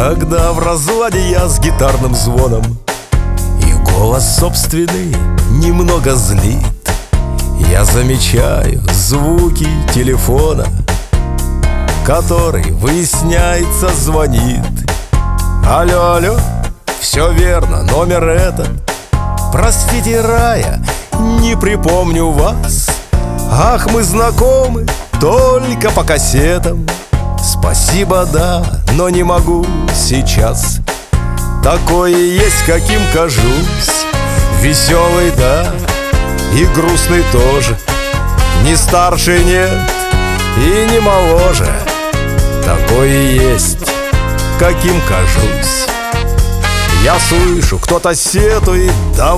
Когда в разладе я с гитарным звоном, и голос собственный немного злит, я замечаю звуки телефона, который, выясняется, звонит. Алло, алло, все верно, номер этот. Простите, Рая, не припомню вас. Ах, мы знакомы только по кассетам. Спасибо, да, но не могу сейчас. Такое есть, каким кажусь. Веселый, да, и грустный тоже. Не старше нет и не моложе. Такое есть, каким кажусь. Я слышу, кто-то сетует,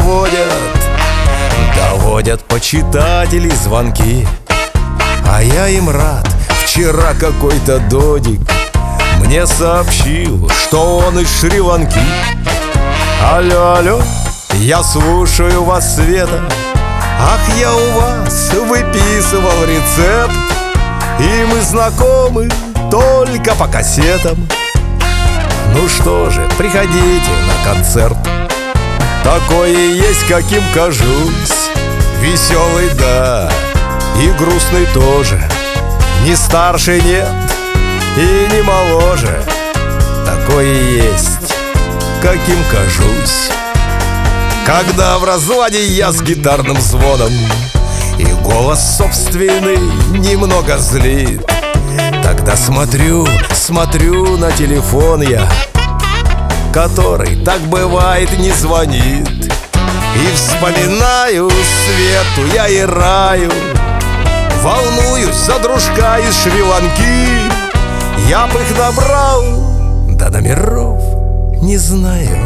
доводят почитатели звонки. А я им рад. Вчера какой-то додик мне сообщил, что он из Шри-Ланки. Алло, алло, я слушаю вас, Света. Ах, я у вас выписывал рецепт, и мы знакомы только по кассетам. Ну что же, приходите на концерт. Такое есть, каким кажусь. Веселый, да, и грустный тоже. Не старше нет и не моложе. Такое есть, каким кажусь. Когда в разладе я с гитарным звоном, и голос собственный немного злит, тогда смотрю на телефон я, который, так бывает, не звонит. И вспоминаю Свету я и Раю, волнуюсь за дружка из Шри-Ланки. Я б их набрал, да номеров не знаю.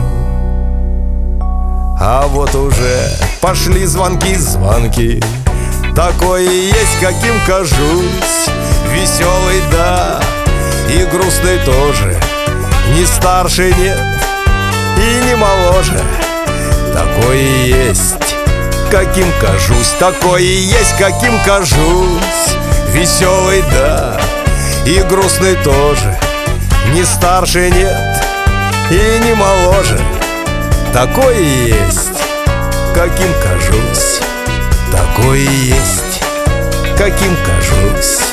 А вот уже пошли звонки. Такое есть, каким кажусь. Веселый, да, и грустный тоже. Не старше нет и не моложе. Такое есть, каким кажусь. Такое есть, каким кажусь. Веселый, да, и грустный тоже. Не старше нет и не моложе. Такое есть, каким кажусь. Такое есть, каким кажусь.